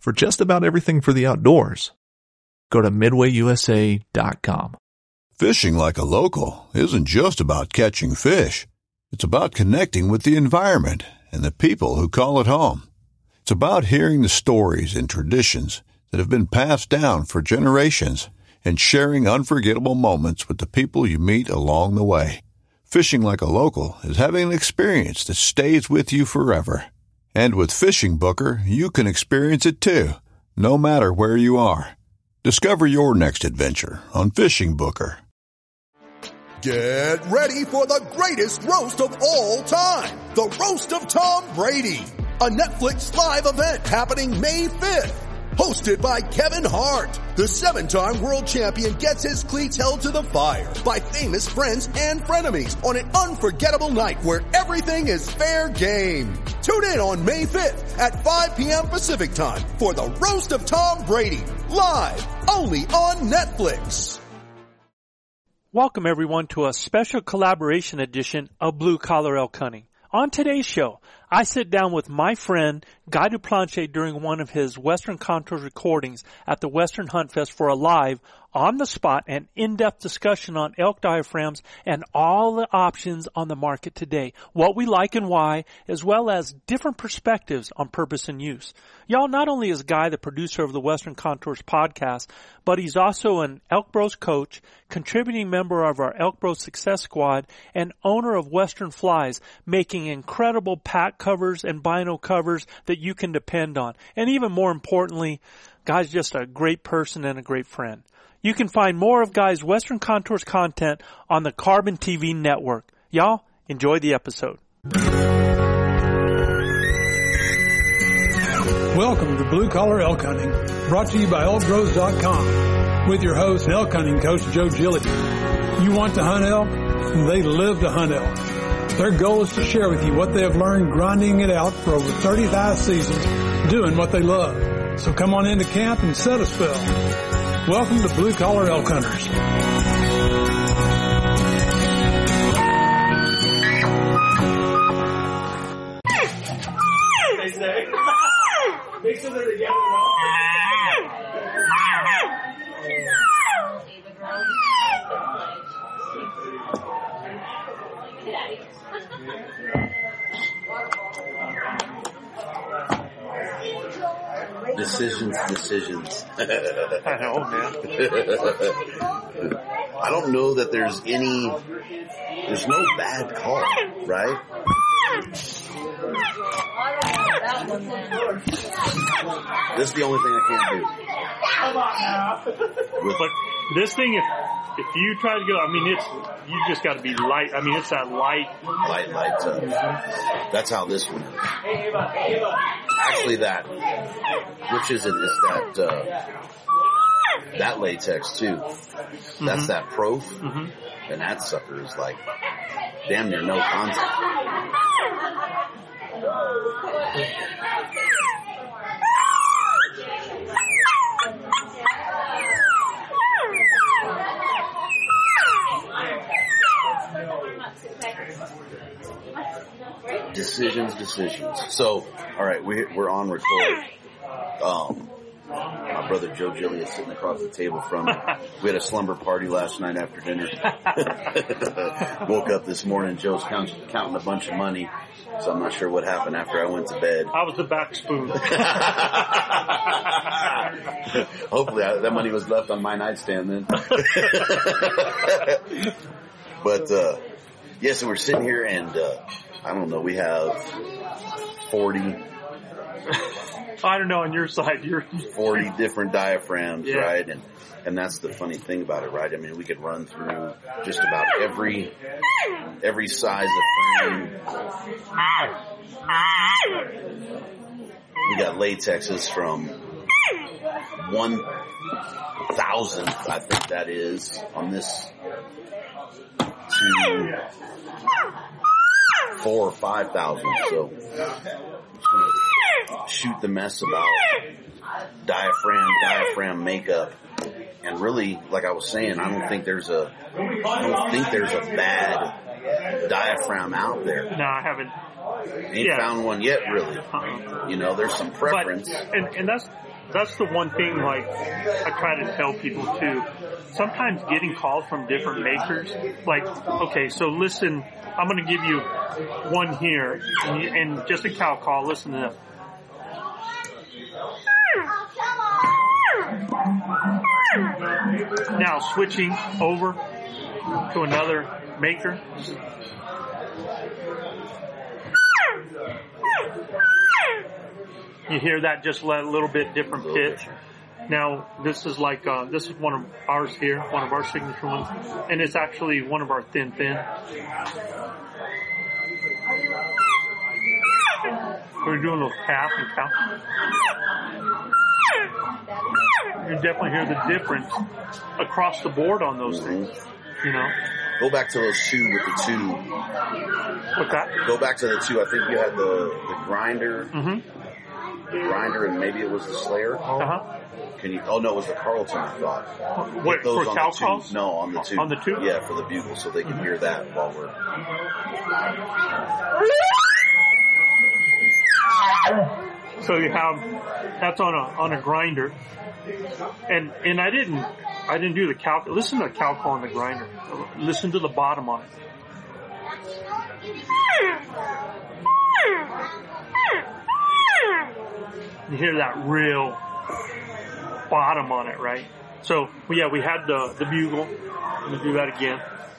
for just about everything for the outdoors. Go to MidwayUSA.com. Fishing like a local isn't just about catching fish. It's about connecting with the environment and the people who call it home. It's about hearing the stories and traditions that have been passed down for generations and sharing unforgettable moments with the people you meet along the way. Fishing like a local is having an experience that stays with you forever. And with Fishing Booker, you can experience it too, no matter where you are. Discover your next adventure on Fishing Booker. Get ready for the greatest roast of all time, the Roast of Tom Brady, a Netflix live event happening May 5th. Hosted by Kevin Hart, the 7-time world champion gets his cleats held to the fire by famous friends and frenemies on an unforgettable night where everything is fair game. Tune in on May 5th at 5 p.m. Pacific time for the Roast of Tom Brady, live only on Netflix. Welcome everyone to a special collaboration edition of Blue Collar Elk Hunting. On today's show, I sit down with my friend Guy Duplanche during one of his Western Contours recordings at the Western Hunt Fest for a live, on-the-spot, and in-depth discussion on elk diaphragms and all the options on the market today, what we like and why, as well as different perspectives on purpose and use. Y'all, not only is Guy the producer of the Western Contours podcast, but he's also an Elk Bros coach, contributing member of our Elk Bros Success Squad, and owner of Western Flies, making incredible pack covers and bino covers that you can depend on. And even more importantly, Guy's just a great person and a great friend. You can find more of Guy's Western Contours content on the Carbon TV network. Y'all, enjoy the episode. Welcome to Blue Collar Elk Hunting, brought to you by ElkBros.com, with your host and elk hunting coach, Joe Gilly. You want to hunt elk? They live to hunt elk. Their goal is to share with you what they have learned grinding it out for over 35 seasons, doing what they love. So come on into camp and set a spell. Welcome to Blue Collar Elk Hunters. Make sure they're together. Decisions. I know, man. I don't know that there's no bad call, right? This is the only thing I can't do. Come on now. But this thing, if you try to go, I mean, you just got to be light. I mean, it's that light. Light. That's how this one is. Actually, which is it? It's that latex too. Mm-hmm. That's that Prof. Mm-hmm. And that sucker is like damn near no contact. Decisions. So, all right, we're on record. My brother Joe Gilly is sitting across the table from me. We had a slumber party last night after dinner. Woke up this morning, Joe's counting a bunch of money, so I'm not sure what happened after I went to bed. I was the back spoon. Hopefully that money was left on my nightstand then. But, yeah, so we're sitting here and, I don't know, we have 40... I don't know, on your side, 40 different diaphragms, yeah. Right? And that's the funny thing about it, right? I mean, we could run through just about every size of frame. We got latexes from 1,000th, I think that is, on this, to 4,000 or 5,000. So, shoot the mess about diaphragm makeup, and really, like I was saying, I don't think there's a bad diaphragm out there. No, I haven't. Ain't found one yet, really. You know, there's some preference. And that's the one thing, like, I try to tell people too. Sometimes getting calls from different makers, like, okay, so listen, I'm going to give you one here, and just a cow call, listen to this. Now switching over to another maker. You hear that, just a little bit different pitch. Now this is like this is one of ours here, one of our signature ones, and it's actually one of our thin. We're doing a little calf and cow. You definitely hear the difference across the board on those things, you know. Go back to those two with the two. What's that? Go back to the two. I think you had the grinder, the grinder, and maybe it was the Slayer. Can you? Oh no, it was the Carlton. I thought. What, those for on cow the two. calls? No, on the two. On the two? Yeah, for the bugle, so they can hear that while we're. So you have that's on a grinder, and I didn't do the cow. Listen to the cow call on the grinder. Listen to the bottom on it. You hear that real bottom on it, right? So yeah, we had the bugle. Let me do that again.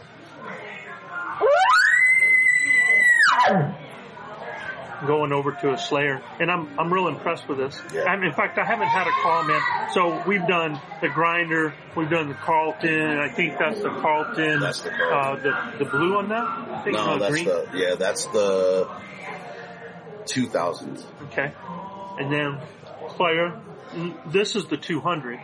Going over to a Slayer, and I'm real impressed with this. Yeah. In fact, I haven't had a call, man. So we've done the grinder, we've done the Carlton. I think that's the Carlton. That's the Carlton. The blue on that. I think No, that's green. that's the 2000s. Okay, and then Slayer. This is the 200.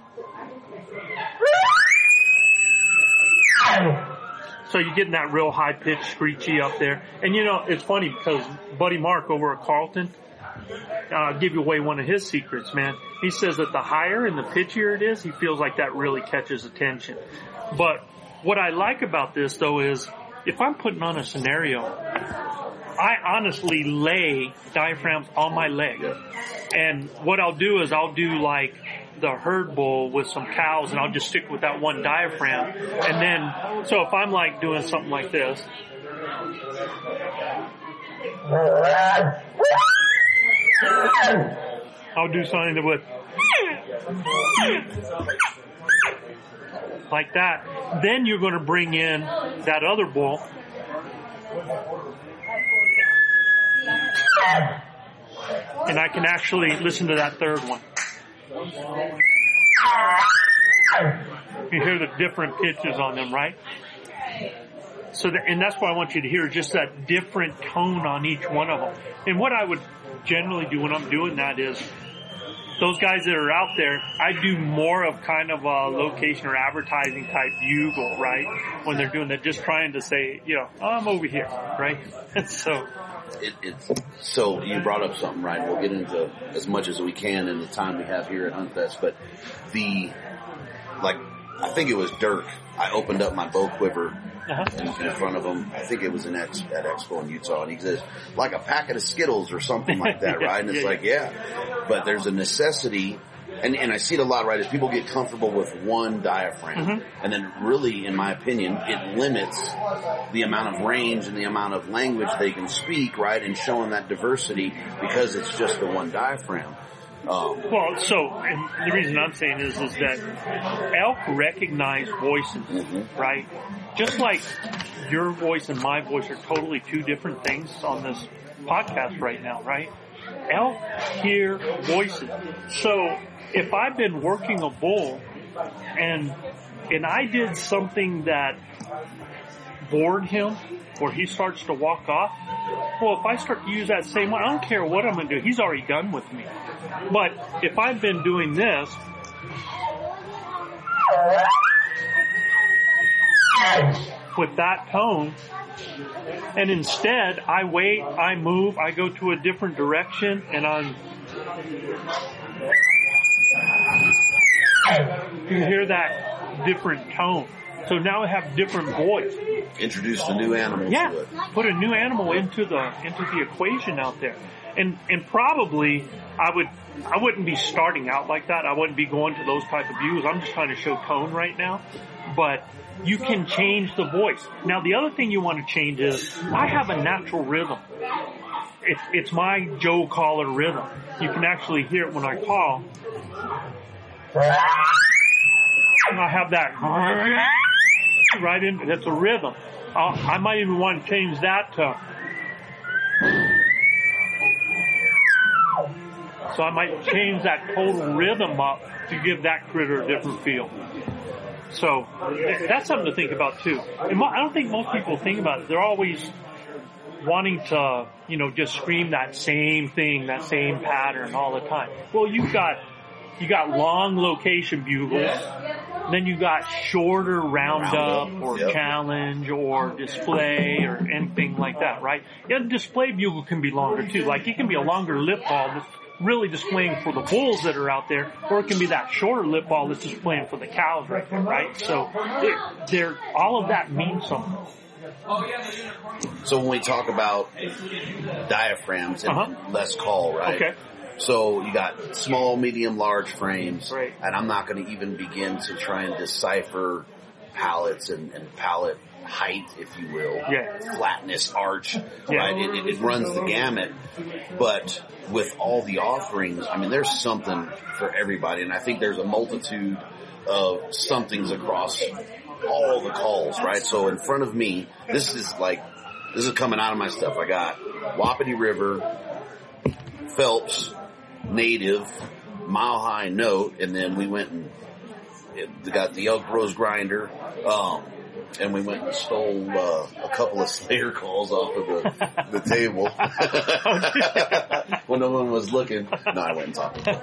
So you're getting that real high-pitched screechy up there. And, you know, it's funny because Buddy Mark over at Carlton, I'll give you away one of his secrets, man. He says that the higher and the pitchier it is, he feels like that really catches attention. But what I like about this, though, is if I'm putting on a scenario, I honestly lay diaphragms on my leg. And what I'll do is I'll do like the herd bull with some cows, and I'll just stick with that one diaphragm. And then, so if I'm like doing something like this, I'll do something with like that. Then you're going to bring in that other bull. And I can actually listen to that third one. You hear the different pitches on them, right? So, and that's what I want you to hear, just that different tone on each one of them. And what I would generally do when I'm doing that is, those guys that are out there, I do more of kind of a location or advertising type bugle, right? When they're doing that, just trying to say, you know, oh, I'm over here, right? So. So you brought up something, right? We'll get into as much as we can in the time we have here at HuntFest, but I think it was Dirk. I opened up my bow quiver in front of him. I think it was at Expo in Utah, and he says, like a packet of Skittles or something like that, right? And it's but there's a necessity. And I see it a lot, right, as people get comfortable with one diaphragm. And then really, in my opinion, it limits the amount of range and the amount of language they can speak, right, and showing that diversity because it's just the one diaphragm. And the reason I'm saying is that elk recognize voices, right? Just like your voice and my voice are totally two different things on this podcast right now, right? Elk hear voices. So if I've been working a bull and I did something that bored him or he starts to walk off, well, if I start to use that same one, I don't care what I'm going to do. He's already done with me. But if I've been doing this, with that tone, and instead I wait, I move, I go to a different direction, and you hear that different tone. So now I have different voice. Introduce the new animal Yeah, to it. put a new animal into the equation out there. And probably I wouldn't be starting out like that. I wouldn't be going to those type of views. I'm just trying to show tone right now. But you can change the voice. Now the other thing you want to change is I have a natural rhythm. It's my Joe Caller rhythm. You can actually hear it when I call. I have that right in. That's a rhythm. I might even want to change that to. So I might change that total rhythm up to give that critter a different feel. So that's something to think about too. And I don't think most people think about it. They're always wanting to, just scream that same thing, that same pattern all the time. Well, you got long location bugles, then you got shorter roundup or challenge or display or anything like that, right? Yeah, the display bugle can be longer too. Like it can be a longer lip ball that's really displaying for the bulls that are out there, or it can be that shorter lip ball that's displaying for the cows right there, right? So all of that means something. So when we talk about diaphragms and less call, right? Okay. So you got small, medium, large frames, right. And I'm not going to even begin to try and decipher pallets and pallet height, if you will, flatness, arch, right? It runs the gamut. But with all the offerings, I mean, there's something for everybody, and I think there's a multitude of somethings across all the calls, right? So in front of me, this is coming out of my stuff. I got Wapiti River, Phelps, Native, Mile High Note, and then we went and got the Elk Rose Grinder, and we went and stole a couple of Slayer calls off of the table when no one was looking. No, I went and talked to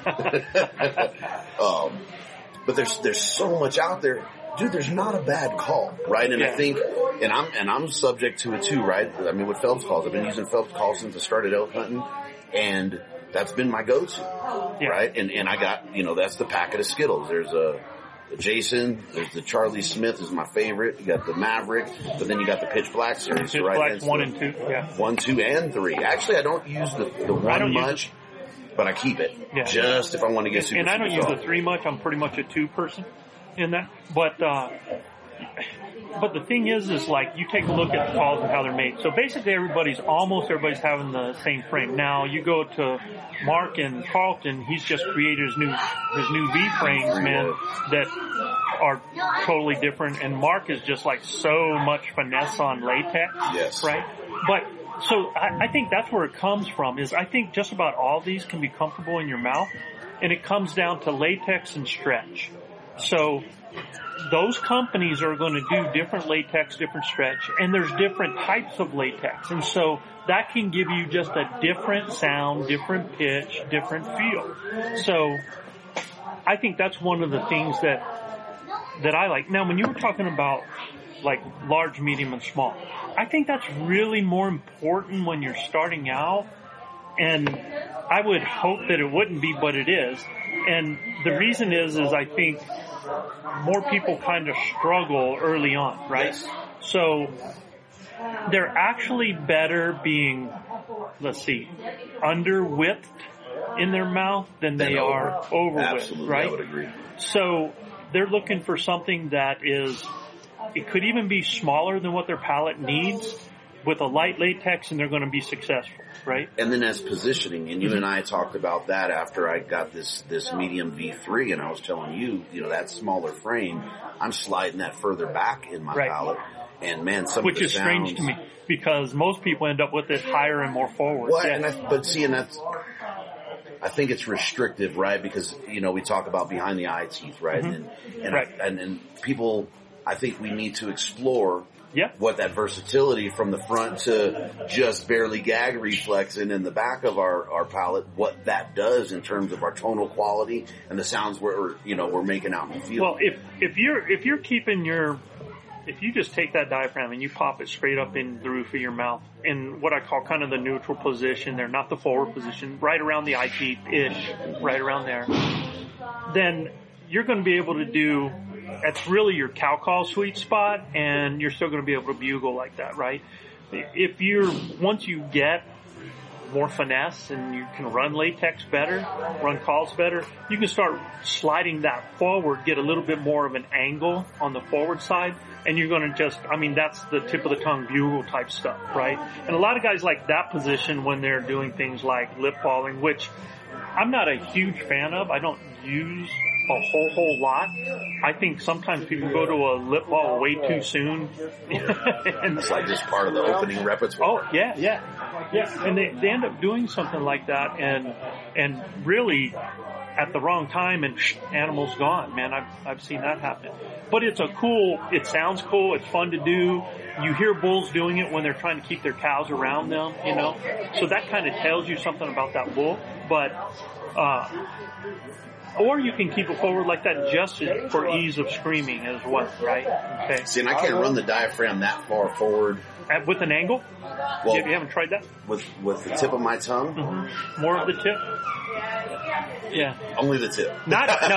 them. But there's so much out there. Dude, there's not a bad call, right? And I think, and I'm subject to it too, right? I mean, with Phelps calls, I've been using Phelps calls since I started elk hunting, and that's been my go-to, right? And I got, that's the packet of Skittles. There's the Jason, there's the Charlie Smith is my favorite. You got the Maverick, but then you got the Pitch Black series. Pitch Black 1 and 2, 1, 2, and 3. Actually, I don't use the 1 much, but I keep it just if I want to get super. And I don't use the 3 much. I'm pretty much a 2 person in that. But the thing is like you take a look at the calls and how they're made. So basically almost everybody's having the same frame. Now you go to Mark and Carlton, he's just created his new V frames, man, that are totally different. And Mark is just like so much finesse on latex, right? But so I think that's where it comes from. Is I think just about all these can be comfortable in your mouth, and it comes down to latex and stretch. So those companies are going to do different latex, different stretch, and there's different types of latex. And so that can give you just a different sound, different pitch, different feel. So I think that's one of the things that I like. Now, when you were talking about like large, medium, and small, I think that's really more important when you're starting out. And I would hope that it wouldn't be, but it is. And the reason is I think more people kind of struggle early on, right? So they're actually better being, under-widthed in their mouth than they are over-widthed, right? I would agree. So they're looking for something that it could even be smaller than what their palate needs with a light latex, and they're going to be successful, right? And then as positioning, and you and I talked about that after I got this medium V3, and I was telling you, that smaller frame, I'm sliding that further back in my palate. And man, which is strange to me because most people end up with it higher and more forward. Well, and that's, I think it's restrictive, right? Because, we talk about behind the eye teeth, right? Mm-hmm. And people, I think we need to explore what that versatility from the front to just barely gag reflexing in the back of our palate, what that does in terms of our tonal quality and the sounds we're making out in the field. Well, if you're keeping if you just take that diaphragm and you pop it straight up in the roof of your mouth in what I call kind of the neutral position there, not the forward position, right around the eye teeth-ish, right around there, then you're going to be able to do that's really your cow call sweet spot, and you're still going to be able to bugle like that, right? Once you get more finesse and you can run latex better, run calls better, you can start sliding that forward, get a little bit more of an angle on the forward side, and you're going to that's the tip of the tongue bugle type stuff, right? And a lot of guys like that position when they're doing things like lip balling, which I'm not a huge fan of. I don't use a whole lot. I think sometimes people go to a lip ball way too soon. And it's like just part of the opening repertoire. Oh, yeah. And they end up doing something like that and really at the wrong time and animal's gone, man. I've seen that happen. But it sounds cool, it's fun to do. You hear bulls doing it when they're trying to keep their cows around them, So that kind of tells you something about that bull. But, or you can keep it forward like that just for ease of screaming as well, right? Okay. See, and I can't run the diaphragm that far forward. With an angle? Well, you haven't tried that? With the tip of my tongue? Mm-hmm. More of the tip? Yeah. Only the tip. No.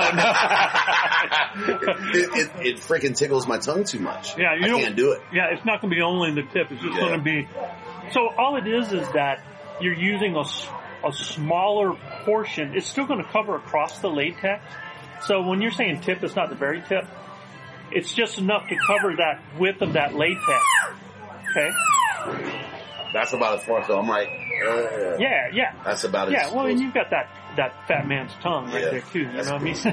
It freaking tickles my tongue too much. Yeah, I can't do it. Yeah, it's not going to be only the tip. It's just going to be... So all it is that you're using a smaller portion. It's still going to cover across the latex. So when you're saying tip, it's not the very tip. It's just enough to cover that width of that latex. Okay? That's about as far as I'm like... Yeah. That's about it. Yeah, well, and you've got that fat man's tongue right there too, you know what I mean?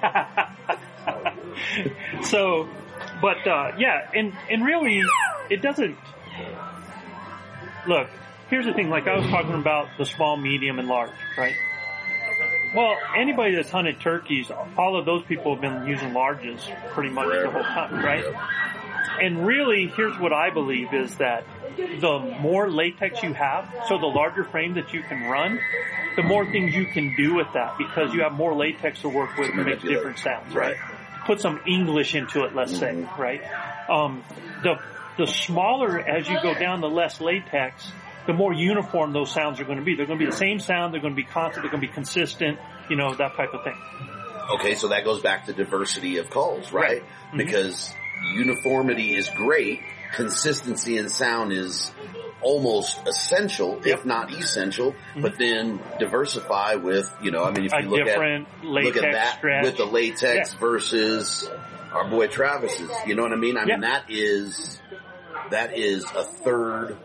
So, but, and really, it doesn't, look, here's the thing, like I was talking about the small, medium, and large, right? Well, anybody that's hunted turkeys, all of those people have been using larges pretty much the whole time, right? And really, here's what I believe is that the more latex you have, so the larger frame that you can run, the more things you can do with that because you have more latex to work with and make different sounds, right? Put some English into it, let's say, right? The smaller as you go down, the less latex, the more uniform those sounds are going to be. They're going to be the same sound, they're going to be constant, they're going to be consistent, that type of thing. Okay, so that goes back to diversity of calls, right? Mm-hmm. Because uniformity is great, consistency in sound is almost essential, if not essential, but then diversify with, if you look at that stretch with the latex versus our boy Travis's, you know what I mean? I mean, that is a third,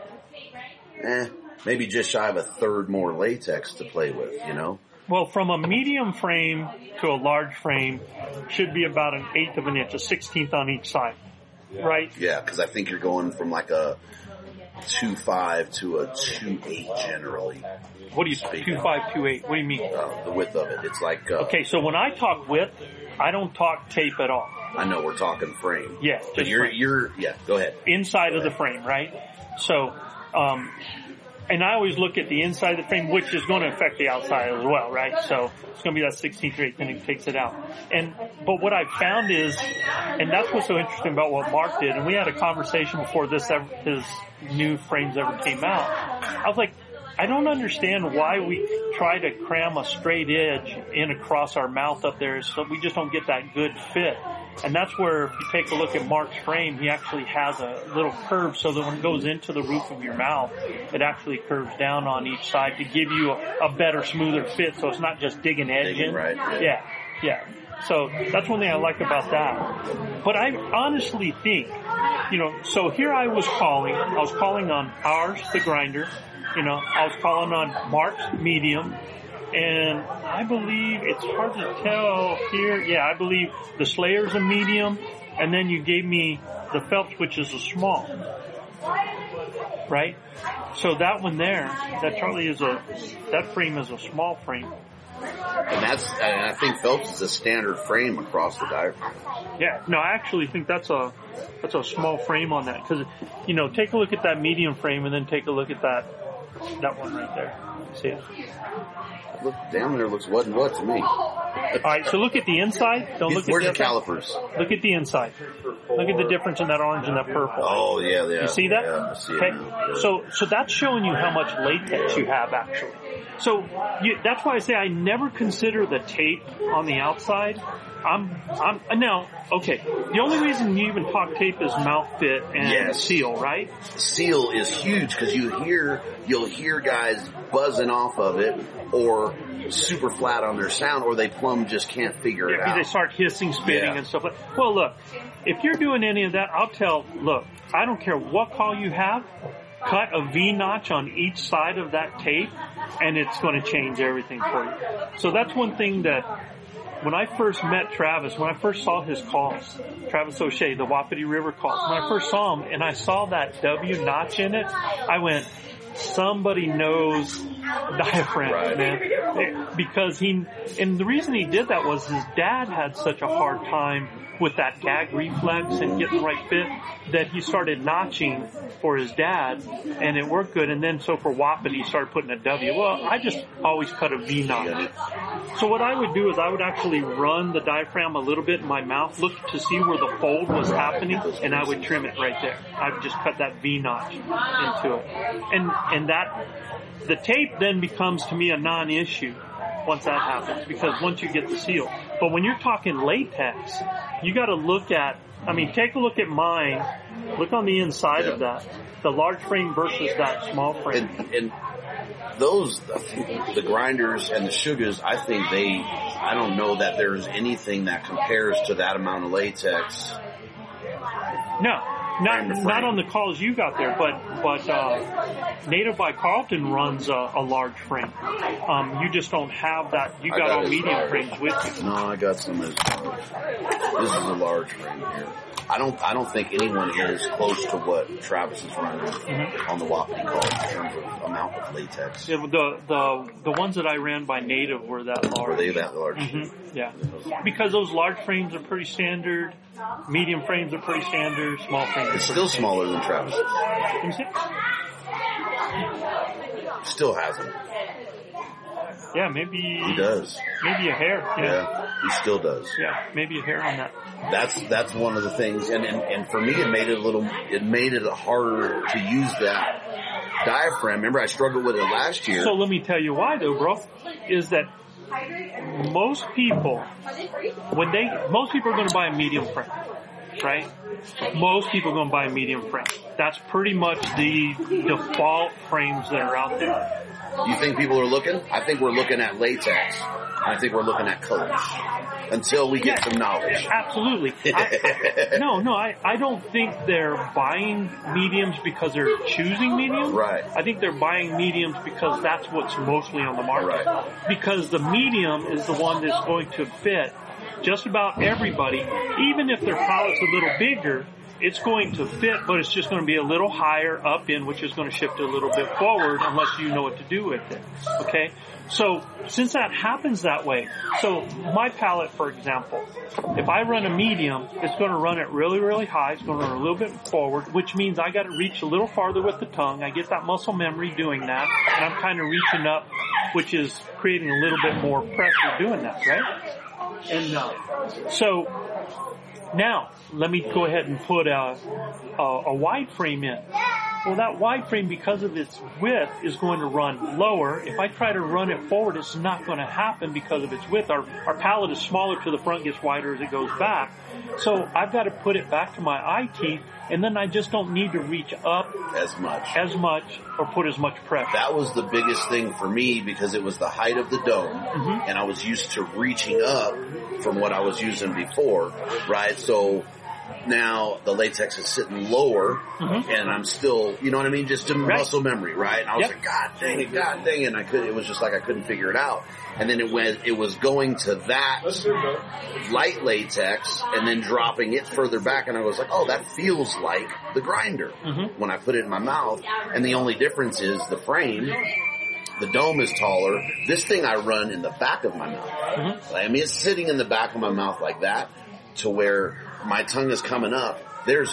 maybe just shy of a third more latex to play with, Well, from a medium frame to a large frame should be about 1/8 of an inch, a 16th on each side, right? Yeah, because I think you're going from like a 2.5 to a 2.8 generally. What do you 2.5, 2.8? What do you mean? The width of it. It's like okay. So when I talk width, I don't talk tape at all. I know we're talking frame. Yeah, but you're go ahead. Inside of the frame, right? So, and I always look at the inside of the frame, which is going to affect the outside as well, right? So it's going to be that 16th or 8th, then it takes it out. But what I've found is, and that's what's so interesting about what Mark did, and we had a conversation before his new frames ever came out. I was like, I don't understand why we try to cram a straight edge in across our mouth up there, so we just don't get that good fit. And that's where, if you take a look at Mark's frame, he actually has a little curve so that when it goes into the roof of your mouth, it actually curves down on each side to give you a better, smoother fit, so it's not just digging edge in. Right. Yeah. So that's one thing I like about that. But I honestly think, so here I was calling on ours, the grinder, I was calling on Mark's medium, and I believe it's hard to tell here. Yeah, I believe the Slayer's a medium, and then you gave me the Phelps, which is a small. Right? So that one there, that frame is a small frame. And I think Phelps is a standard frame across the diaphragm. Yeah, no, I actually think that's a small frame on that, because, take a look at that medium frame and then take a look at that one right there. See it? Look down there, looks what to me. All right, so look at the inside. Don't look at where's the calipers? Look at the inside. Look at the difference in that orange and that purple. Oh, yeah. You see that? Yeah, I see it okay. now. So that's showing you how much latex you have actually. So that's why I say I never consider the tape on the outside. Now, okay, the only reason you even talk tape is mouth fit and seal, right? Seal is huge because you'll hear guys buzzing off of it or super flat on their sound, or they plumb just can't figure it out. They start hissing, spitting, and stuff like that. Well, look, if you're doing any of that, look, I don't care what call you have, cut a V-notch on each side of that tape, and it's going to change everything for you. So that's one thing that when I first met Travis, when I first saw his calls, Travis O'Shea, the Wapiti River calls, when I first saw him and I saw that W notch in it, I went, somebody knows diaphragm, man. Because and the reason he did that was his dad had such a hard time with that gag reflex and getting the right fit that he started notching for his dad, and it worked good. And then so for Wapiti, he started putting a W. Well, I just always cut a V notch. So what I would do is I would actually run the diaphragm a little bit in my mouth, look to see where the fold was happening, and I would trim it right there. I would just cut that V notch into it. And that, the tape then becomes to me a non-issue once that happens, because once you get the seal. But when you're talking latex, you got to look at, take a look at mine. Look on the inside of that, the large frame versus that small frame. And those, the grinders and the sugars, I don't know that there's anything that compares to that amount of latex. No. Not on the calls you got there, but Native by Carlton runs a large frame. You just don't have that. You got all medium frames with you. No, I got some as large. This is a large frame here. I don't think anyone is close to what Travis is running on the Wapiti call in terms of amount of latex. Yeah, the ones that I ran by Native were that large. Were they that large? Mm-hmm. Yeah, because those large frames are pretty standard. Medium frames are pretty standard. Small frames. It's still smaller than Travis. Let me see. Still has them. Yeah, maybe he does. Maybe a hair. Yeah, he still does. Yeah, maybe a hair on that. That's one of the things, and for me, it made it harder to use that diaphragm. Remember, I struggled with it last year. So let me tell you why, though, bro. Is that most people are going to buy a medium frame, right? Most people are going to buy a medium frame. That's pretty much the default frames that are out there. You think people are looking? I think we're looking at latex. I think we're looking at colors until we get some knowledge. Absolutely. I don't think they're buying mediums because they're choosing mediums. Right. I think they're buying mediums because that's what's mostly on the market. Right. Because the medium is the one that's going to fit just about everybody, even if their palate's a little bigger. It's going to fit, but it's just going to be a little higher up in, which is going to shift it a little bit forward unless you know what to do with it. Okay? So, since that happens that way, so my palate, for example, if I run a medium, it's going to run it really, really high. It's going to run a little bit forward, which means I got to reach a little farther with the tongue. I get that muscle memory doing that, and I'm kind of reaching up, which is creating a little bit more pressure doing that, right? And so now, let me go ahead and put a wide frame in. Well, that wide frame, because of its width, is going to run lower. If I try to run it forward, it's not going to happen because of its width. Our palate is smaller to the front, gets wider as it goes back. So I've got to put it back to my eye teeth, and then I just don't need to reach up as much or put as much pressure. That was the biggest thing for me because it was the height of the dome, and I was used to reaching up from what I was using before, right? So now the latex is sitting lower, and I'm still, you know what I mean? Just muscle memory, right? And I was like, God dang it. And it was just like I couldn't figure it out. And then it was going to that light latex and then dropping it further back. And I was like, oh, that feels like the grinder when I put it in my mouth. And the only difference is the frame. The dome is taller. This thing I run in the back of my mouth. I mean, it's sitting in the back of my mouth like that to where my tongue is coming up. There's,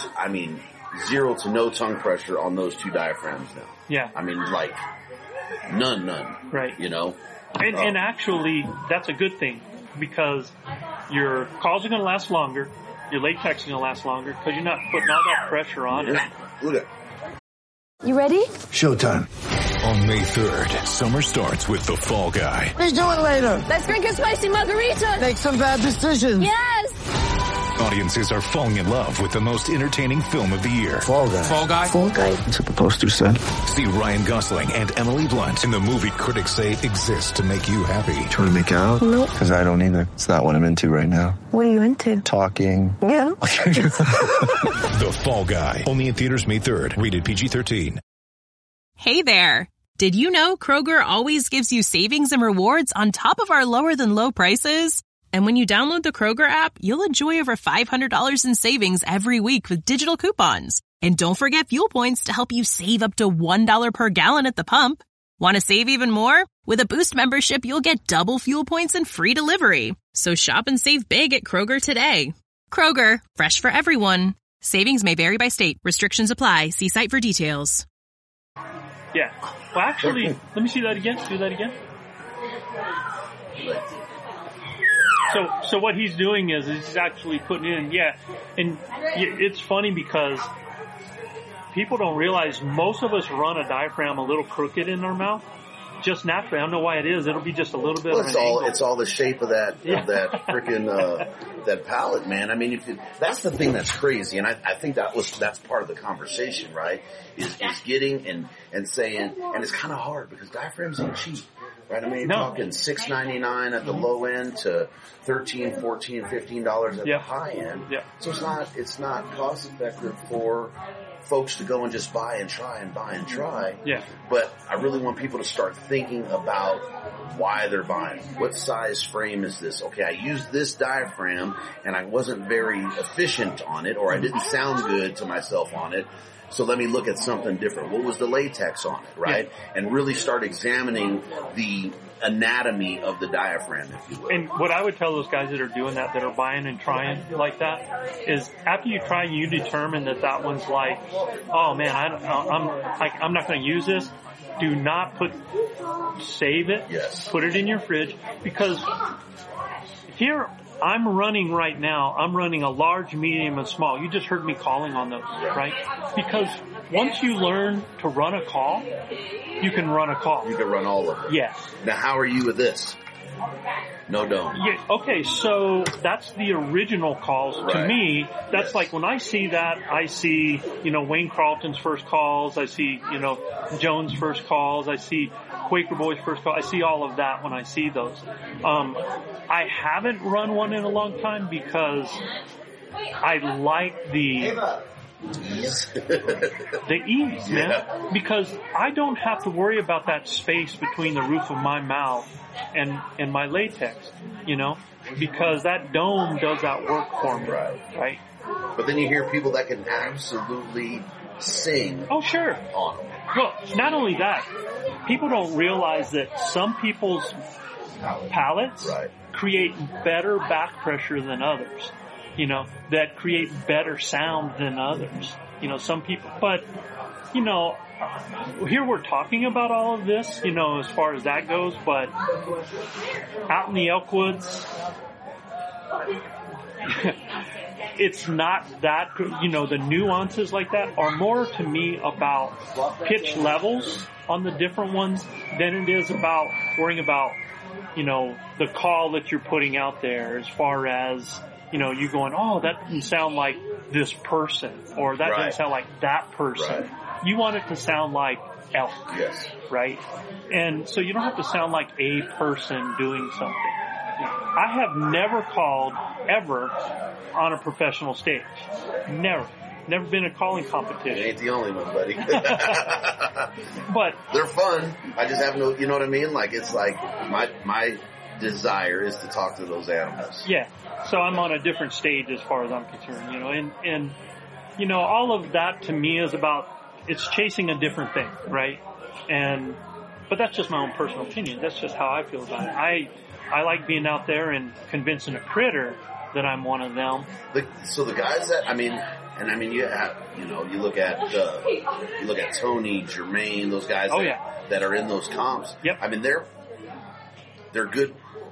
zero to no tongue pressure on those two diaphragms now. Yeah. I mean, like, none. Right. You know? And actually, that's a good thing because your calls are going to last longer. your latex is going to last longer because you're not putting all that pressure on it. Look at You ready? Showtime. On May 3rd, summer starts with The Fall Guy. Let's do it later. Let's drink a spicy margarita. Make some bad decisions. Yes. Audiences are falling in love with the most entertaining film of the year. Fall Guy. Fall Guy? Fall guy. That's what the poster said. See Ryan Gosling and Emily Blunt in the movie critics say exists to make you happy. Trying to make it out? Nope. Because I don't either. It's not what I'm into right now. What are you into? Talking. Yeah. The Fall Guy. Only in theaters May 3rd. Rated PG-13. Hey there. Did you know Kroger always gives you savings and rewards on top of our lower than low prices? And when you download the Kroger app, you'll enjoy over $500 in savings every week with digital coupons. And don't forget fuel points to help you save up to $1 per gallon at the pump. Want to save even more? With a Boost membership, you'll get double fuel points and free delivery. So shop and save big at Kroger today. Kroger, fresh for everyone. Savings may vary by state. Restrictions apply. See site for details. Yeah. Well, actually, let me see that again. Do that again. So what he's doing is he's actually putting in, and it's funny because people don't realize most of us run a diaphragm a little crooked in our mouth, just naturally. I don't know why it is. It'll be just a little bit. Well, of an angle. it's all the shape of that freaking that palate, man. I mean, that's the thing that's crazy, and I think that's part of the conversation, right? Is getting and saying, and it's kind of hard because diaphragms ain't cheap. Right, I mean, you're talking $6.99 at the low end to $13, $14, $15 at the high end. Yeah. So it's not cost effective for folks to go and just buy and try. Yeah. But I really want people to start thinking about why they're buying. What size frame is this? Okay, I used this diaphragm and I wasn't very efficient on it, or I didn't sound good to myself on it. So let me look at something different. What was the latex on it, right? Yeah. And really start examining the anatomy of the diaphragm, if you will. And what I would tell those guys that are doing that are buying and trying like that, is after you try, you determine that one's like, oh man, I'm not going to use this. Do not save it. Yes. Put it in your fridge, because here I'm running right now. I'm running a large, medium, and small. You just heard me calling on those, right? Because once you learn to run a call, you can run a call. You can run all of them. Yes. Now, how are you with this? No dome. Yeah, okay, so that's the original calls. Right. To me, that's like when I see that, I see, Wayne Carlton's first calls. I see, Jones' first calls. I see Quaker Boys' first call. I see all of that when I see those. I haven't run one in a long time because I like the ease, man. Yeah. Because I don't have to worry about that space between the roof of my mouth and my latex, because that dome does that work for me, right? But then you hear people that can absolutely sing. Oh, sure. On them. Well, not only that, people don't realize that some people's palates create better back pressure than others, that create better sound than others, some people, but, here we're talking about all of this, as far as that goes, but out in the Elkwoods, it's not that, the nuances like that are more to me about pitch levels on the different ones than it is about worrying about, the call that you're putting out there as far as, you going, oh, that doesn't sound like this person, or that doesn't sound like that person. Right. You want it to sound like elk. Yes. Right? And so you don't have to sound like a person doing something. I have never called ever on a professional stage. Never. Never been a calling competition. You ain't the only one, buddy. But they're fun. I just have no, you know what I mean? Like, it's like my desire is to talk to those animals. Yeah. So I'm on a different stage as far as I'm concerned, and all of that to me is about, it's chasing a different thing, right? But that's just my own personal opinion. That's just how I feel about it. I like being out there and convincing a critter that I'm one of them. So the guys that, you have, you look at Tony, Jermaine, those guys that are in those comps. Yep. I mean, they're good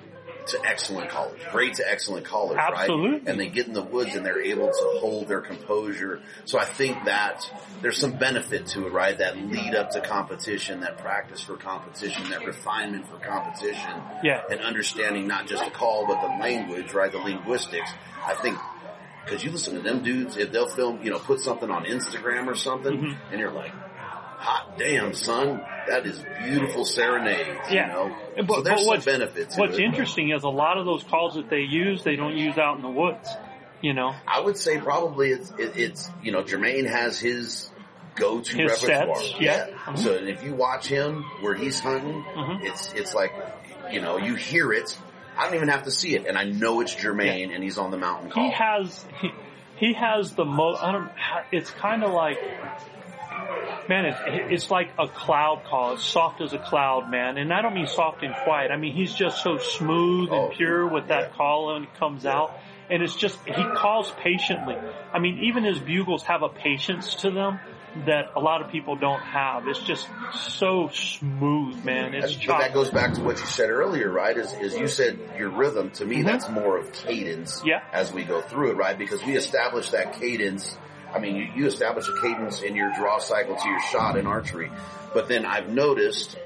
to excellent callers, great to excellent callers, Absolutely. right? And they get in the woods and they're able to hold their composure. So I think that there's some benefit to it, right? That lead up to competition, that practice for competition, that refinement for competition, and understanding not just the call but the language, right? The linguistics. I think because you listen to them dudes, if they'll film, put something on Instagram or something, and you're like, hot damn, son, that is beautiful serenades, But, so there's some benefits to What's it. interesting is a lot of those calls that they use, they don't use out in the woods, I would say probably it's Jermaine has his go-to His repertoire. sets, yeah. So if you watch him where he's hunting, it's like, you hear it. I don't even have to see it, and I know it's Jermaine, and he's on the mountain call. He has the most. It's kind of like, man, it's like a cloud call. It's soft as a cloud, man. And I don't mean soft and quiet. I mean he's just so smooth and pure with that call when it comes out. And it's just, he calls patiently. I mean, even his bugles have a patience to them that a lot of people don't have. It's just so smooth, man. But that goes back to what you said earlier, right? Is you said your rhythm. To me, that's more of cadence as we go through it, right? Because we establish that cadence. I mean, you establish a cadence in your draw cycle to your shot in archery. But then I've noticed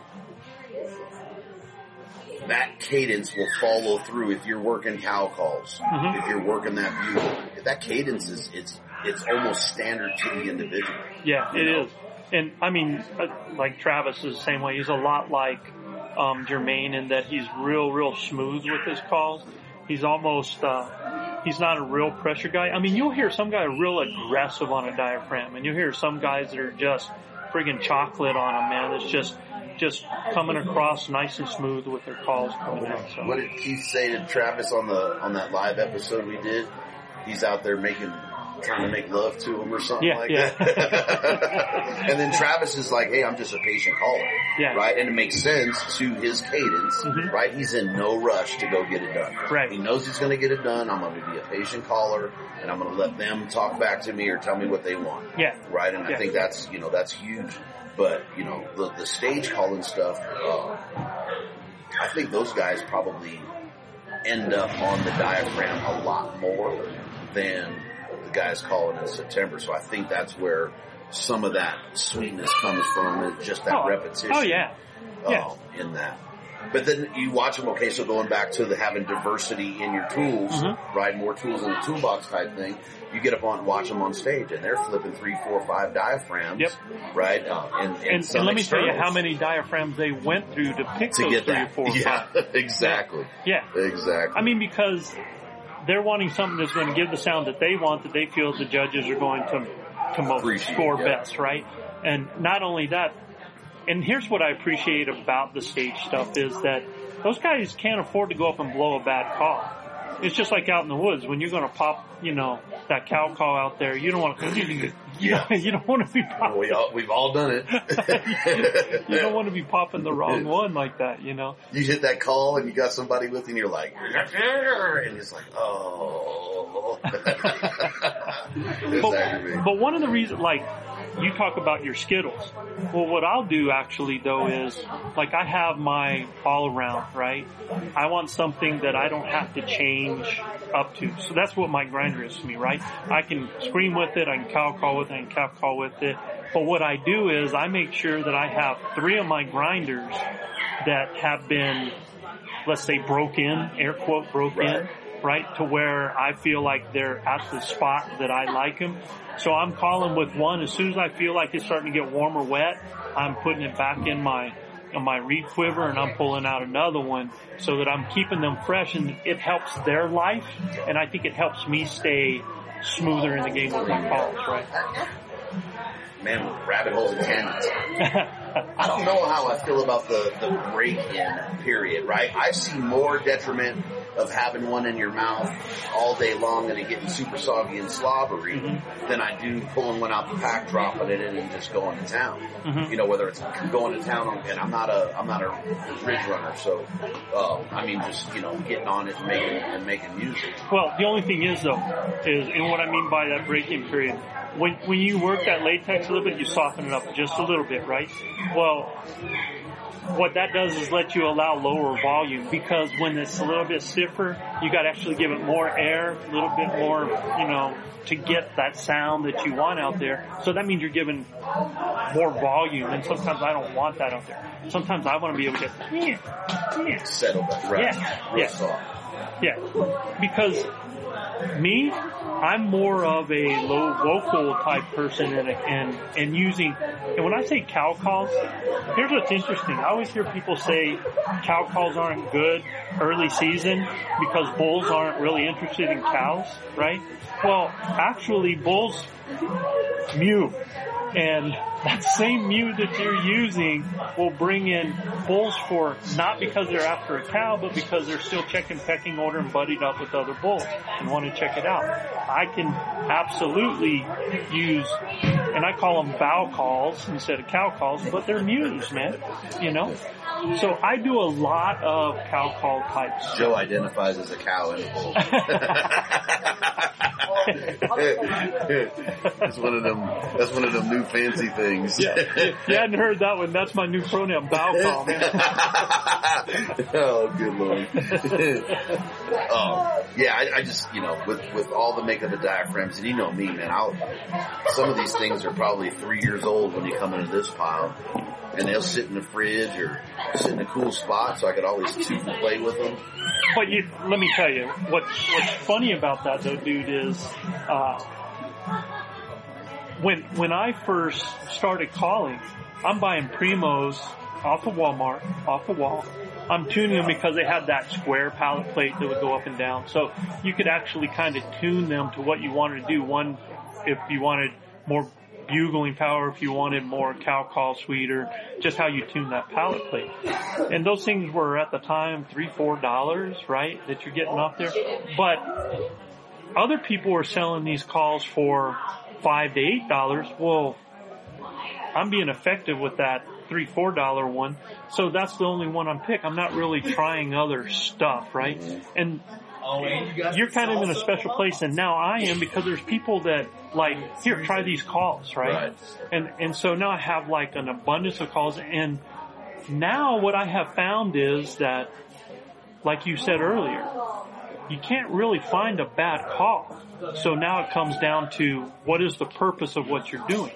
that cadence will follow through if you're working cow calls, if you're working that bugle. That cadence it's almost standard to the individual. Yeah, it is. And I mean, like Travis is the same way. He's a lot like Jermaine in that he's real smooth with his calls. He's almost, he's not a real pressure guy. I mean, you'll hear some guy real aggressive on a diaphragm, and you'll hear some guys that are just friggin' chocolate on them, man. It's just coming across nice and smooth with their calls coming out. So. What did Keith say to Travis on that live episode we did? He's out there trying to make love to him or something that. And then Travis is like, hey, I'm just a patient caller. Right? And it makes sense to his cadence, right? He's in no rush to go get it done. Right. He knows he's going to get it done. I'm going to be a patient caller, and I'm going to let them talk back to me or tell me what they want. Right? And I think that's huge. But, the stage calling stuff, I think those guys probably end up on the diaphragm a lot more than the guys calling in September. So I think that's where some of that sweetness comes from, is just that repetition. In that. But then you watch them, okay, so going back to having diversity in your tools, right, more tools in the toolbox type thing, you get up on, watch them on stage, and they're flipping 3, 4, 5 diaphragms, right? And let me tell you how many diaphragms they went through to pick to those get 3 that. or 4 or 5. Exactly. Exactly. I mean, because they're wanting something that's going to give the sound that they want, that they feel the judges are going to most score best, right? And not only that, and here's what I appreciate about the stage stuff is that those guys can't afford to go up and blow a bad call. It's just like out in the woods when you're going to pop, that cow call out there. You don't want to. You don't want to be popping. We've all done it. You don't want to be popping the wrong one like that. You hit that call and you got somebody with you, and you're like, and it's like, oh. But one of the reasons, like, you talk about your Skittles. Well, what I'll do actually though is, like, I have my all around, right? I want something that I don't have to change up to. So that's what my grinder is to me, right? I can scream with it, I can cow call with it, I can calf call with it. But what I do is I make sure that I have 3 of my grinders that have been, let's say, broke in, air quote, broke in, right? To where I feel like they're at the spot that I like them. So I'm calling with one. As soon as I feel like it's starting to get warm or wet, I'm putting it back in my reed quiver, and I'm pulling out another one so that I'm keeping them fresh, and it helps their life, and I think it helps me stay smoother in the game with my calls, right? Man, with rabbit holes and tangents. I don't know how I feel about the break-in period, right? I see more detriment of having one in your mouth all day long and it getting super soggy and slobbery than I do pulling one out the pack, dropping it in, and just going to town. Whether it's going to town, and I'm not a ridge runner, so just getting on it and making music. Well, the only thing is though, and what I mean by that break-in period, when you work that latex a little bit, you soften it up just a little bit, right? Well, what that does is let you allow lower volume, because when it's a little bit stiffer, you got to actually give it more air, a little bit more, to get that sound that you want out there. So that means you're giving more volume, and sometimes I don't want that out there. Sometimes I want to be able to settle that, right? Yeah, because me, I'm more of a low vocal type person, and using, and when I say cow calls, here's what's interesting. I always hear people say cow calls aren't good early season because bulls aren't really interested in cows, right? Well, actually, bulls mew. And that same mew that you're using will bring in bulls for, not because they're after a cow, but because they're still checking pecking order and buddied up with other bulls and want to check it out. I can absolutely use, and I call them bow calls instead of cow calls, but they're mews, man, So I do a lot of cow call types. Joe identifies as a cow and a bull. That's one of them new fancy things. Yeah, if you hadn't heard that one, that's my new pronoun, bow call, man. Oh, good Lord. I just, with all the makeup of diaphragms, and me, man, some of these things are probably 3 years old when you come into this pile, and they'll sit in the fridge or sit in a cool spot, so I could always toot and play with them. But let me tell you, what's funny about that though, dude, is, when I first started calling, I'm buying Primos off of Walmart, off the wall. I'm tuning them because they had that square pallet plate that would go up and down. So you could actually kind of tune them to what you wanted to do. One, if you wanted more bugling power, if you wanted more cow call suite, or just how you tune that pallet plate. And those things were at the time $3-4, right, that you're getting off there. But other people were selling these calls for $5 to $8. Well, I'm being effective with that $3-4 one, so that's the only one I'm picking. I'm not really trying other stuff, right? And you're kind of in a special place, and now I am, because there's people that here, try these calls, right? And so now I have an abundance of calls, and now what I have found is that, like you said earlier, you can't really find a bad call. So now it comes down to, what is the purpose of what you're doing,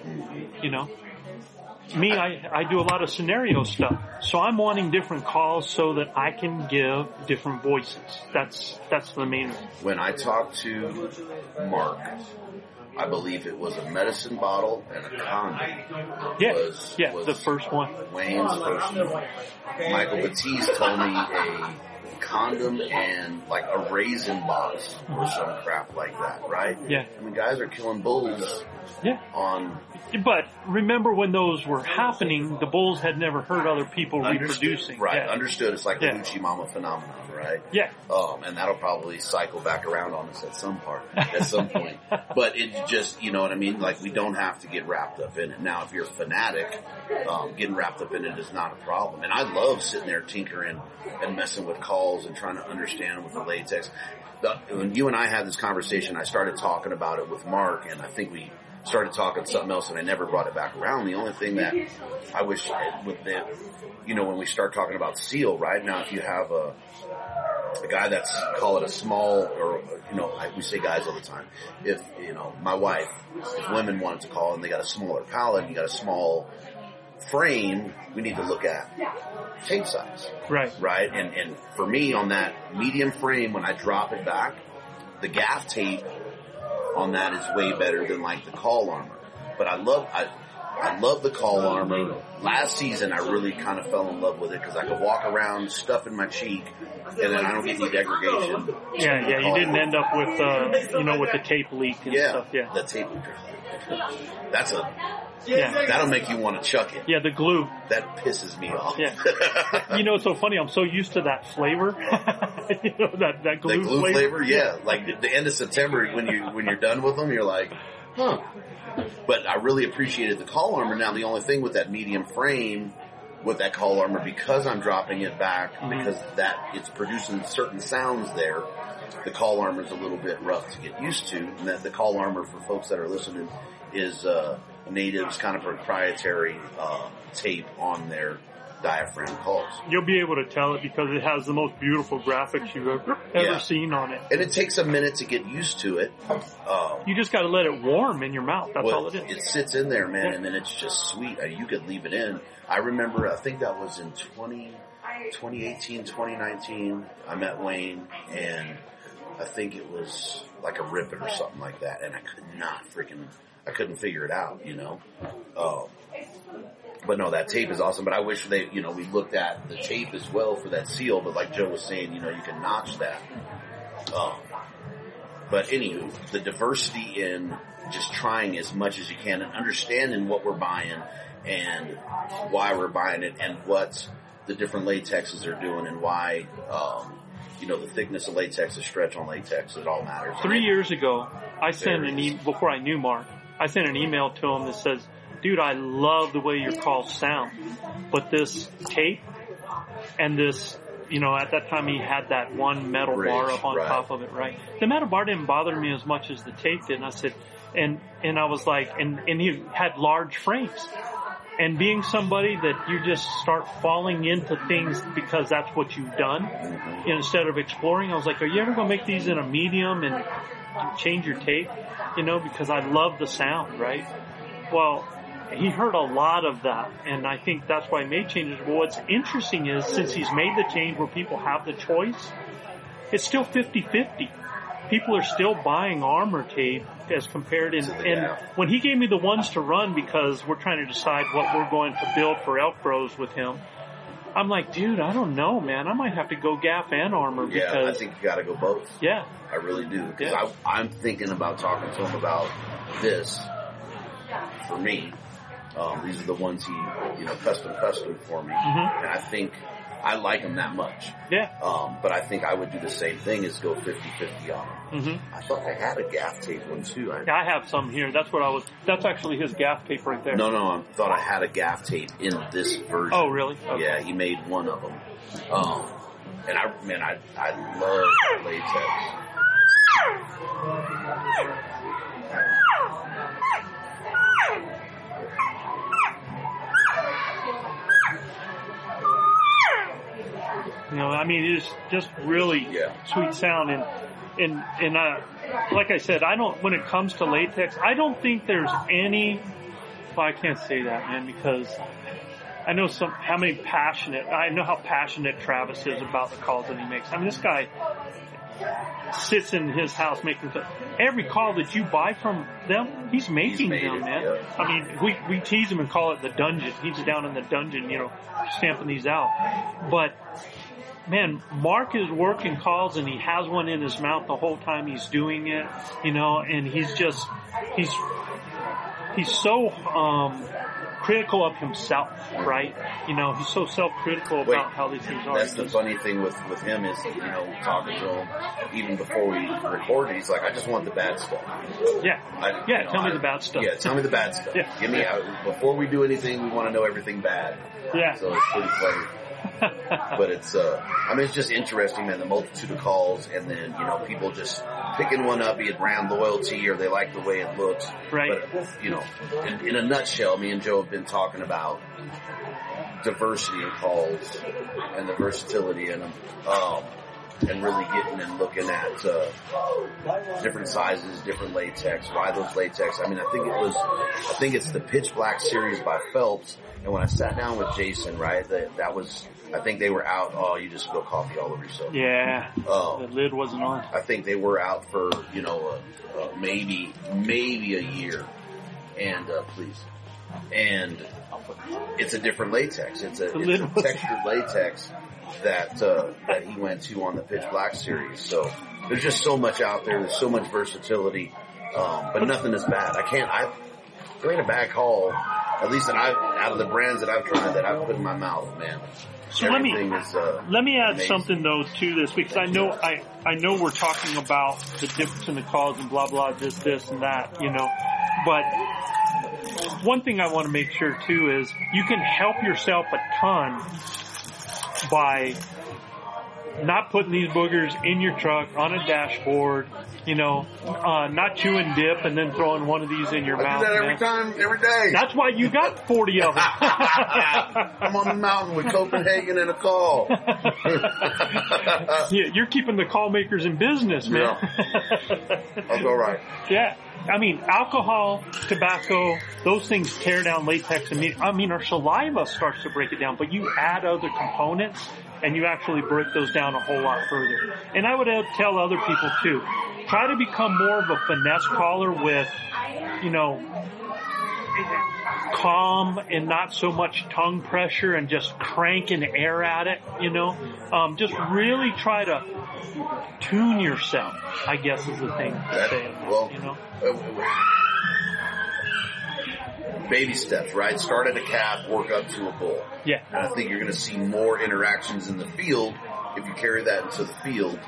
Me, I do a lot of scenario stuff. So I'm wanting different calls so that I can give different voices. That's the main one. When I talked to Mark, I believe it was a medicine bottle and a condom. Was the first one. Wayne's first one. Michael Batiste told me a condom and a raisin box or some crap like that, right? Yeah. I mean, guys are killing bulls. Yeah. But remember when those were happening, the bulls had never heard other people reproducing. Right. Yeah. Understood. It's like the Hoochie Mama phenomenon, right? Yeah. And that'll probably cycle back around on us at some point. But it just, you know what I mean? We don't have to get wrapped up in it. Now, if you're a fanatic, getting wrapped up in it is not a problem. And I love sitting there tinkering and messing with calls and trying to understand with the latex. When you and I had this conversation, I started talking about it with Mark, and I think we started talking something else, and I never brought it back around. The only thing that I wish with the, when we start talking about seal, right now, if you have a guy that's, call it a small, or, we say guys all the time. If, my wife, if women wanted to call and they got a smaller pallet and you got a small frame, we need to look at tape size. Right. Right? And for me, on that medium frame, when I drop it back, the gaff tape on that is way better than the call armor. But I love the call armor. Last season I really kind of fell in love with it because I could walk around stuffing my cheek and then I don't get any degradation. Yeah, you didn't end up with with the tape leak and stuff. Yeah. The tape leak. That'll make you want to chuck it. Yeah, the glue. That pisses me off. Yeah. It's so funny. I'm so used to that flavor. that glue flavor. Yeah. The end of September when you're done with them, you're like, huh. But I really appreciated the call armor. Now, the only thing with that medium frame, with that call armor, because I'm dropping it back, because it's producing certain sounds there, the call armor is a little bit rough to get used to. And that the call armor, for folks that are listening, is Native's kind of proprietary tape on their diaphragm calls. You'll be able to tell it because it has the most beautiful graphics you've ever seen on it. And it takes a minute to get used to it. You just got to let it warm in your mouth. That's all it is. It sits in there, man, and then it's just sweet. You could leave it in. I remember, I think that was in 2018, 2019. I met Wayne, and I think it was like a ribbon or something like that, and I couldn't figure it out, you know. But no, that tape is awesome. But I wish we looked at the tape as well for that seal. But like Joe was saying, you can notch that. But anywho, the diversity in just trying as much as you can and understanding what we're buying and why we're buying it and what the different latexes are doing and why, the thickness of latex, the stretch on latex, it all matters. 3 years ago, I sent before I knew Mark, I sent an email to him that says, dude, I love the way your calls sound, but this tape and this, at that time he had that one metal bar up on top of it, right? The metal bar didn't bother me as much as the tape did, and I said, and I was like, and he had large frames. And being somebody that you just start falling into things because that's what you've done, instead of exploring, I was like, are you ever going to make these in a medium and change your tape? Because I love the sound, right? Well, he heard a lot of that, and I think that's why he made changes. But what's interesting is, since he's made the change where people have the choice, it's still 50-50. People are still buying armor tape as compared and when he gave me the ones to run because we're trying to decide what we're going to build for elk grows with him, I'm like, dude, I don't know, man. I might have to go gaff and armor because... Yeah, I think you gotta go both. Yeah. I really do. Because I'm thinking about talking to him about this for me. These are the ones he, custom for me. Mm-hmm. And I think I like them that much. Yeah. But I think I would do the same thing as go 50-50 on them. Mm-hmm. I thought I had a gaff tape one too. I have some here. That's actually his gaff tape right there. No, I thought I had a gaff tape in this version. Oh, really? Okay. Yeah, he made one of them. And I love latex. It's just really sweet sound. And like I said, when it comes to latex, I don't think there's any, I can't say that, man, because I know I know how passionate Travis is about the calls that he makes. This guy sits in his house making every call that you buy from them, he's making them, man. Yeah. We tease him and call it the dungeon. He's down in the dungeon, stamping these out. But man, Mark is working calls and he has one in his mouth the whole time he's doing it, and he's so critical of himself, right? He's so self-critical about how these things are. That's the funny thing with him is, talking to him even before we recorded, he's like, I just want the bad stuff. Yeah. Tell me the bad stuff. Yeah, tell me the bad stuff. Yeah. Give me before we do anything, we want to know everything bad. Yeah. So it's pretty funny. But it's just interesting, man, the multitude of calls and then, people just picking one up, be it brand loyalty or they like the way it looks. Right. But, in a nutshell, me and Joe have been talking about diversity in calls and the versatility in them. And really getting and looking at different sizes, different latex, why those latex. I think it's the Pitch Black series by Phelps. And when I sat down with Jason, right, that was, I think they were out, you just spilled coffee all over yourself. Yeah, the lid wasn't on. I think they were out for, maybe a year. And, please. And it's a different latex. It's a textured latex that he went to on the Pitch Black series. So there's just so much out there. There's so much versatility. But nothing is bad. There ain't a bad call, at least out of the brands that I've tried that I've put in my mouth, man. So let me add something though to this, because I know we're talking about the difference in the calls and blah blah, this and that, but one thing I want to make sure too is you can help yourself a ton by not putting these boogers in your truck on a dashboard, not chewing dip and then throwing one of these in your mouth. I do that every time, every day. That's why you got 40 of them. I'm on the mountain with Copenhagen and a call. Yeah, you're keeping the call makers in business, man. Yeah. I'll go right. Yeah. I mean, alcohol, tobacco, those things tear down latex. Our saliva starts to break it down, but you add other components and you actually break those down a whole lot further. And I would tell other people too, try to become more of a finesse caller with, calm and not so much tongue pressure and just cranking air at it, just really try to tune yourself, I guess is the thing to say. Baby steps, right? Start at a calf, work up to a bull. Yeah. And I think you're going to see more interactions in the field if you carry that into the field.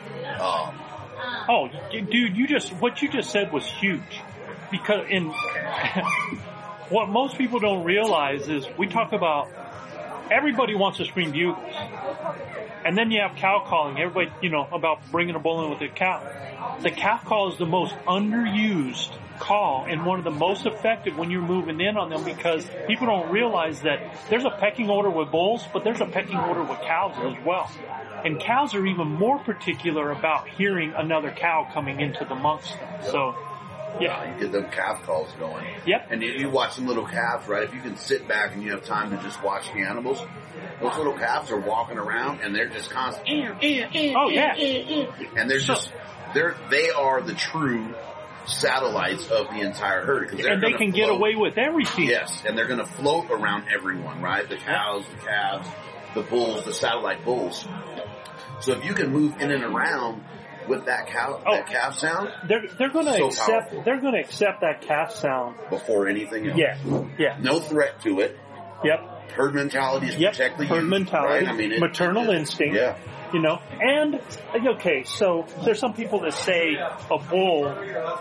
Dude, what you just said was huge. Because what most people don't realize is we talk about everybody wants to scream bugles. And then you have cow calling. Everybody, about bringing a bull in with a cow. The calf call is the most underused call and one of the most effective when you're moving in on them, because people don't realize that there's a pecking order with bulls, but there's a pecking order with cows as well. And cows are even more particular about hearing another cow coming into the amongst them. So, yeah. You get them calf calls going. Yep. And you watch some little calves, right? If you can sit back and you have time to just watch the animals, those little calves are walking around and they're just constantly. Oh, yeah. And they are the true satellites of the entire herd. And they can get away with everything. Yes, and they're going to float around everyone, right? The cows, the calves, the bulls, the satellite bulls. So if you can move in and around with that calf sound, they're going to accept. They're going to accept that calf sound before anything else. Yeah. No threat to it. Yep. Herd mentality is protect the youth. Herd mentality. Right? Maternal instinct. Yeah. And okay, so there's some people that say a bull.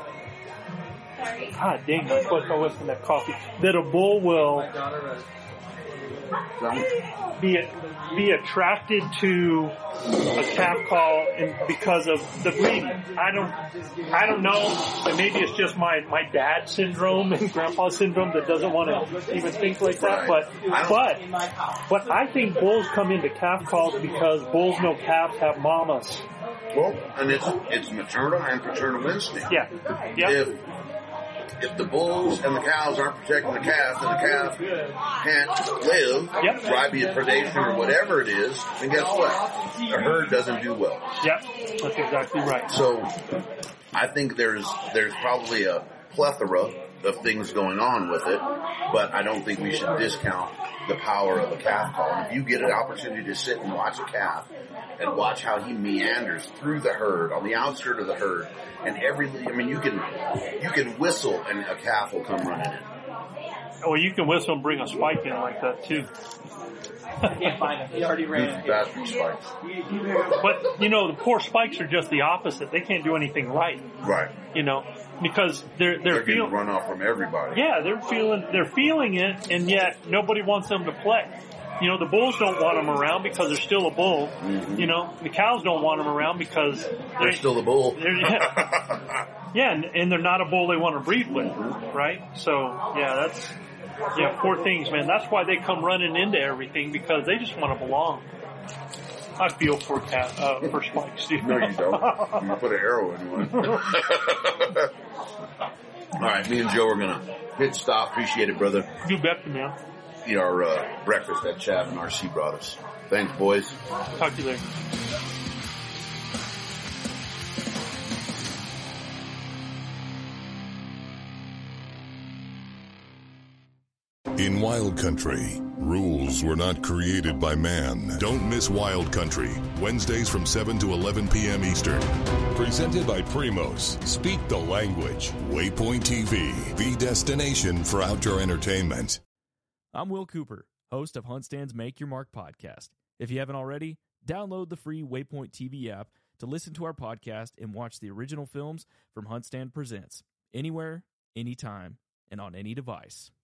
God dang, I'm supposed to go with that coffee. That a bull will be attracted to a calf call because of the breeding. I don't know. And maybe it's just my dad syndrome and grandpa syndrome that doesn't want to even think like that. But I think bulls come into calf calls because bulls know calves have mamas. Well, and it's maternal and paternal instinct. Yeah. Yep. If the bulls and the cows aren't protecting the calf, and the calf can't live, right, be it predation or whatever it is, then guess what? The herd doesn't do well. Yep, that's exactly right. So I think there's probably a plethora of things going on with it, but I don't think we should discount the power of a calf call. And if you get an opportunity to sit and watch a calf and watch how he meanders through the herd, on the outskirts of the herd, and you can whistle and a calf will come running in. Oh, you can whistle and bring a spike in like that too. I can't find him. He already ran. Bastard spikes. But, the poor spikes are just the opposite. They can't do anything right. Right. Because they're getting run off from everybody. Yeah, they're feeling it, and yet nobody wants them to play. The bulls don't want them around because they're still a bull. Mm-hmm. The cows don't want them around because they're still a bull. Yeah, and they're not a bull they want to breed with, right? So, poor things, man. That's why they come running into everything, because they just want to belong. I feel for spikes, dude. No, you don't. You put an arrow in one. All right, me and Joe are going to hit stop. Appreciate it, brother. You bet, man. Eat our breakfast that Chav and RC brought us. Thanks, boys. Talk to you later. In Wild Country, rules were not created by man. Don't miss Wild Country, Wednesdays from 7 to 11 p.m. Eastern. Presented by Primos. Speak the language. Waypoint TV, the destination for outdoor entertainment. I'm Will Cooper, host of HuntStand's Make Your Mark podcast. If you haven't already, download the free Waypoint TV app to listen to our podcast and watch the original films from HuntStand Presents, anywhere, anytime, and on any device.